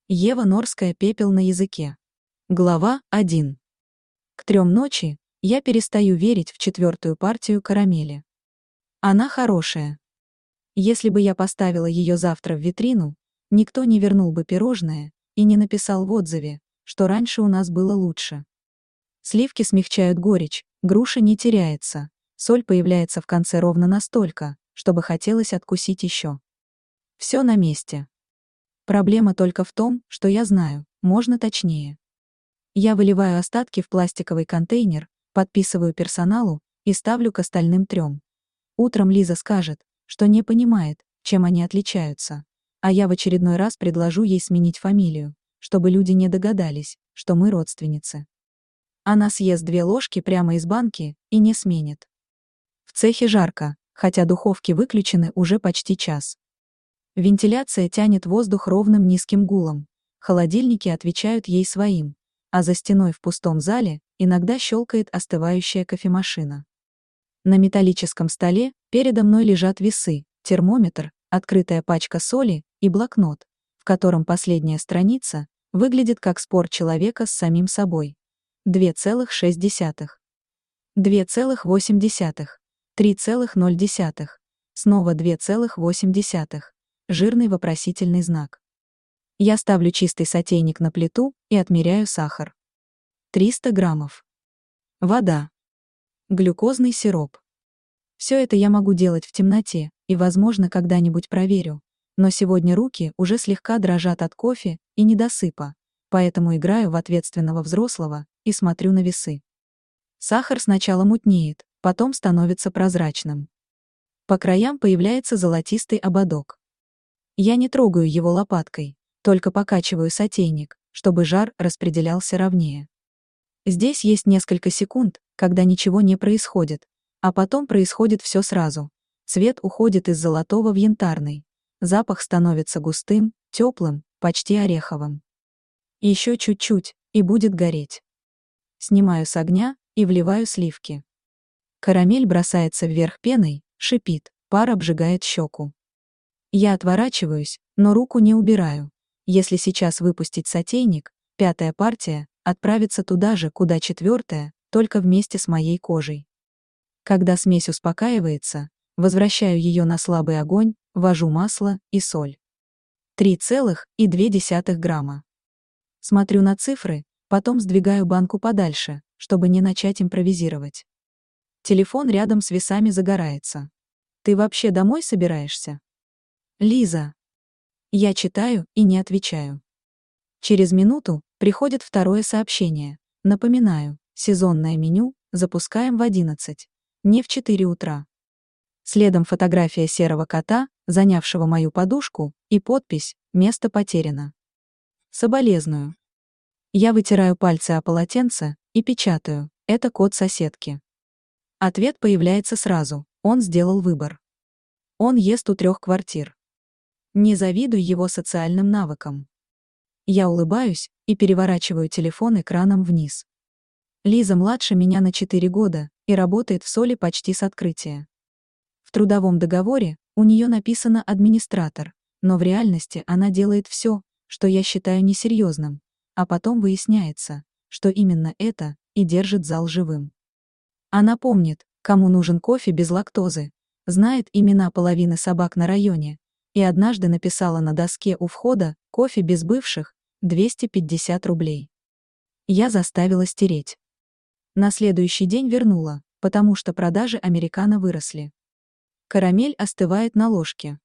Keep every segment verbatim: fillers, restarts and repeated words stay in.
Ева Норская «Пепел на языке». Глава один. К трем ночи я перестаю верить в четвертую партию карамели. Она хорошая. Если бы я поставила ее завтра в витрину, никто не вернул бы пирожное и не написал в отзыве, что раньше у нас было лучше. Сливки смягчают горечь, груша не теряется, соль появляется в конце ровно настолько, чтобы хотелось откусить еще. Все на месте. Проблема только в том, что я знаю, можно точнее. Я выливаю остатки в пластиковый контейнер, подписываю персоналу и ставлю к остальным трем. Утром Лиза скажет, что не понимает, чем они отличаются, а я в очередной раз предложу ей сменить фамилию, чтобы люди не догадались, что мы родственницы. Она съест две ложки прямо из банки и не сменит. В цехе жарко, хотя духовки выключены уже почти час. Вентиляция тянет воздух ровным низким гулом, холодильники отвечают ей своим, а за стеной в пустом зале иногда щелкает остывающая кофемашина. На металлическом столе передо мной лежат весы, термометр, открытая пачка соли и блокнот, в котором последняя страница выглядит как спор человека с самим собой. два целых шесть десятых. два целых восемь десятых. три целых ноль десятых. Снова два целых восемь десятых. Жирный вопросительный знак. Я ставлю чистый сотейник на плиту и отмеряю сахар. триста граммов. Вода. Глюкозный сироп. Все это я могу делать в темноте и, возможно, когда-нибудь проверю, но сегодня руки уже слегка дрожат от кофе и недосыпа, поэтому играю в ответственного взрослого и смотрю на весы. Сахар сначала мутнеет, потом становится прозрачным. По краям появляется золотистый ободок. Я не трогаю его лопаткой, только покачиваю сотейник, чтобы жар распределялся ровнее. Здесь есть несколько секунд, когда ничего не происходит, а потом происходит все сразу. Цвет уходит из золотого в янтарный. Запах становится густым, теплым, почти ореховым. Еще чуть-чуть, и будет гореть. Снимаю с огня и вливаю сливки. Карамель бросается вверх пеной, шипит, пар обжигает щеку. Я отворачиваюсь, но руку не убираю. Если сейчас выпустить сотейник, пятая партия отправится туда же, куда четвертая, только вместе с моей кожей. Когда смесь успокаивается, возвращаю ее на слабый огонь, ввожу масло и соль. три целых две десятых грамма. Смотрю на цифры, потом сдвигаю банку подальше, чтобы не начать импровизировать. Телефон рядом с весами загорается. «Ты вообще домой собираешься?» «Лиза». Я читаю и не отвечаю. Через минуту приходит второе сообщение. Напоминаю, сезонное меню запускаем в одиннадцать, не в четыре утра. Следом фотография серого кота, занявшего мою подушку, и подпись «Место потеряно». Соболезную. Я вытираю пальцы о полотенце и печатаю «Это кот соседки». Ответ появляется сразу, он сделал выбор. Он ест у трех квартир. Не завидуй его социальным навыкам. Я улыбаюсь и переворачиваю телефон экраном вниз. Лиза младше меня на четыре года и работает в Соли почти с открытия. В трудовом договоре у нее написано администратор, но в реальности она делает все, что я считаю несерьезным, а потом выясняется, что именно это и держит зал живым. Она помнит, кому нужен кофе без лактозы, знает имена половины собак на районе, и однажды написала на доске у входа «Кофе без бывших, двести пятьдесят рублей». Я заставила стереть. На следующий день вернула, потому что продажи американо выросли. Карамель остывает на ложке.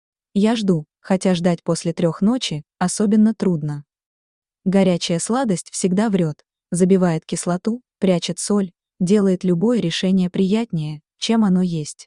Я жду, хотя ждать после трех ночи особенно трудно. Горячая сладость всегда врет, забивает кислоту, прячет соль, делает любое решение приятнее, чем оно есть.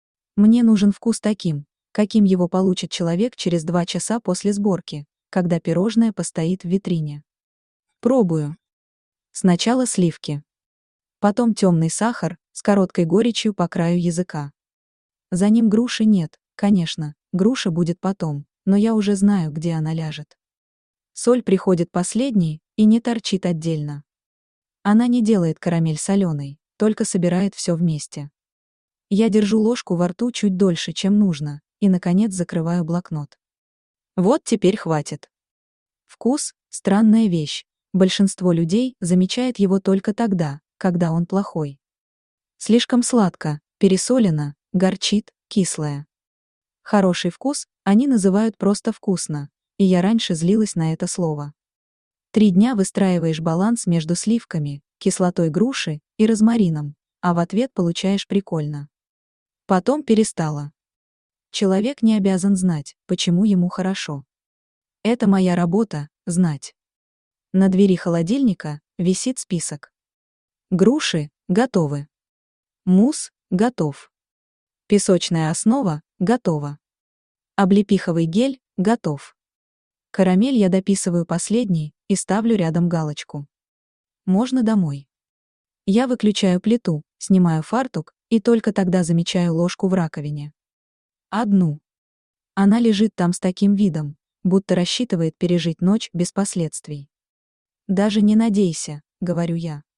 Мне нужен вкус таким, каким его получит человек через два часа после сборки, когда пирожное постоит в витрине. Пробую. Сначала сливки. Потом темный сахар с короткой горечью по краю языка. За ним груши нет, конечно, груша будет потом, но я уже знаю, где она ляжет. Соль приходит последней и не торчит отдельно. Она не делает карамель соленой, только собирает все вместе. Я держу ложку во рту чуть дольше, чем нужно, и, наконец, закрываю блокнот. Вот теперь хватит. Вкус – странная вещь. Большинство людей замечает его только тогда, когда он плохой. Слишком сладко, пересолено, горчит, кислое. Хороший вкус они называют просто вкусно, и я раньше злилась на это слово. Три дня выстраиваешь баланс между сливками, кислотой груши и розмарином, а в ответ получаешь прикольно. Потом перестала. Человек не обязан знать, почему ему хорошо. Это моя работа – знать. На двери холодильника висит список. Груши – готовы. Мусс – готов. Песочная основа – готова. Облепиховый гель – готов. Карамель я дописываю последний и ставлю рядом галочку. Можно домой. Я выключаю плиту, снимаю фартук и только тогда замечаю ложку в раковине. Одну. Она лежит там с таким видом, будто рассчитывает пережить ночь без последствий. «Даже не надейся», — говорю я.